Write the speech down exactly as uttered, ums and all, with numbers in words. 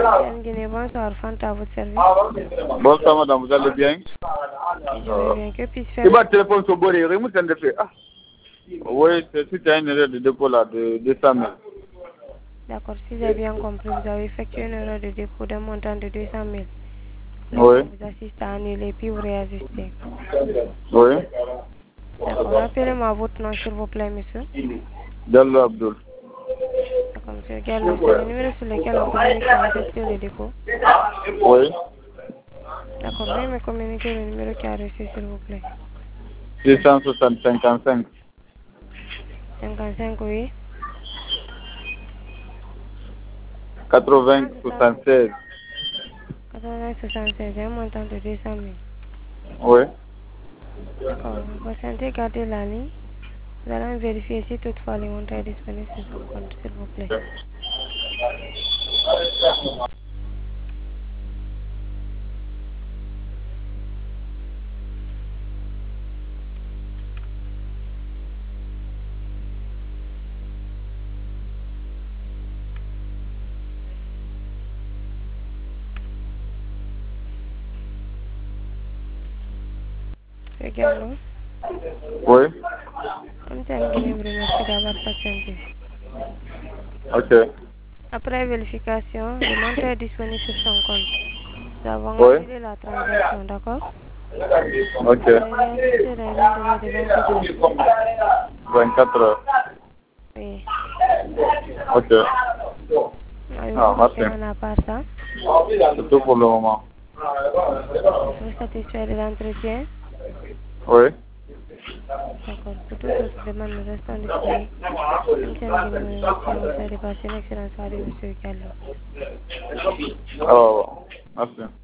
Guinée, bonsoir, Fanta, à votre service. Bonsoir madame, vous allez bien? Je vais bien, que puis-je faire? Il va téléphone sur Boré, remonte un défait. Ah. Oui, c'est suite à une erreur de dépôt là, de deux cent mille. D'accord, si j'ai bien compris, vous avez effectué une erreur de dépôt d'un montant de deux cent mille. Oui. Vous assistez à annuler puis vous réajuster. Oui. D'accord, rappelez-moi votre nom s'il vous plaît, monsieur. Diallo Abdul. D'accord, monsieur Gallo, c'est le numéro sur lequel on communique pour effectuer le dépôt. Oui. D'accord, veuillez me communiquer le numéro qui a reçu, s'il vous plaît. six cent soixante cinquante-cinq. cinquante-cinq, oui. quatre-vingts soixante-seize. quatre-vingts soixante-seize, un montant de deux cent mille. Oui. D'accord, patientez, gardez la ligne. Nous allons vérifier si toutefois les montants est disponible sur son compte, s'il vous plaît. Monsieur Gallo, Oui. Amtian Guinée vous remercie d'avoir patienté. Ok. Après vérification, le montant est disponible sur son compte. Nous avons Oui. annulé la transaction, d'accord? Ok. Vous allez réajuster dans un délai de vingt-quatre heures. vingt-quatre heures. Oui. Ok. Avez-vous Ah, d'autres merci. demandes à part ça? C'est tout pour le moment. Vous satisfait de l'entretien? Oui. D'accord. Pour toute autre demande, nous restons disponibles. Amtian Guinée vous remercie et vous souhaite de passer une excellente soirée, monsieur Gallo. Alors, merci.